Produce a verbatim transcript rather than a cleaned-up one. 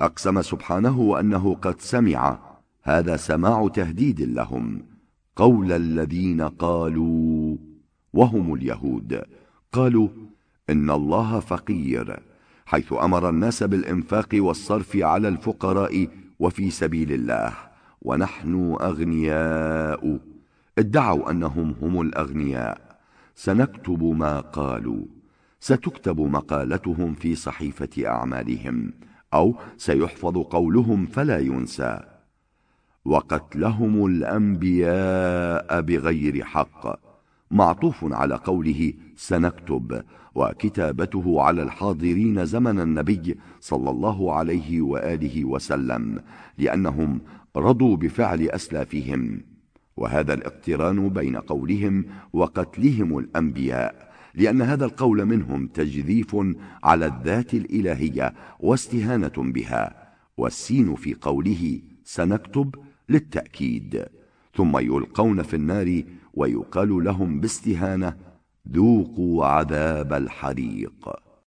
أقسم سبحانه أنه قد سمع، هذا سماع تهديد لهم، قول الذين قالوا، وهم اليهود، قالوا إن الله فقير، حيث أمر الناس بالإنفاق والصرف على الفقراء وفي سبيل الله، ونحن أغنياء، ادعوا أنهم هم الأغنياء. سنكتب ما قالوا، ستكتب مقالتهم في صحيفة أعمالهم، أو سيحفظ قولهم فلا ينسى. وقتلهم الأنبياء بغير حق، معطوف على قوله سنكتب، وكتابته على الحاضرين زمن النبي صلى الله عليه وآله وسلم، لأنهم رضوا بفعل أسلافهم. وهذا الاقتران بين قولهم وقتلهم الأنبياء، لأن هذا القول منهم تجذيف على الذات الإلهية واستهانة بها، والسين في قوله سنكتب للتأكيد. ثم يلقون في النار ويقال لهم باستهانة ذوقوا عذاب الحريق.